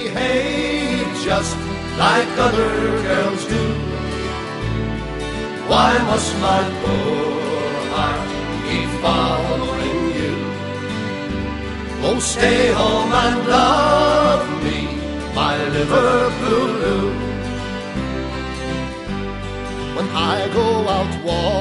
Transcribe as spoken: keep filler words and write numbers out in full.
behave just like other girls do. Why must my poor heart keep following you? Oh, stay home and love me, my Liverpool. When I go out walking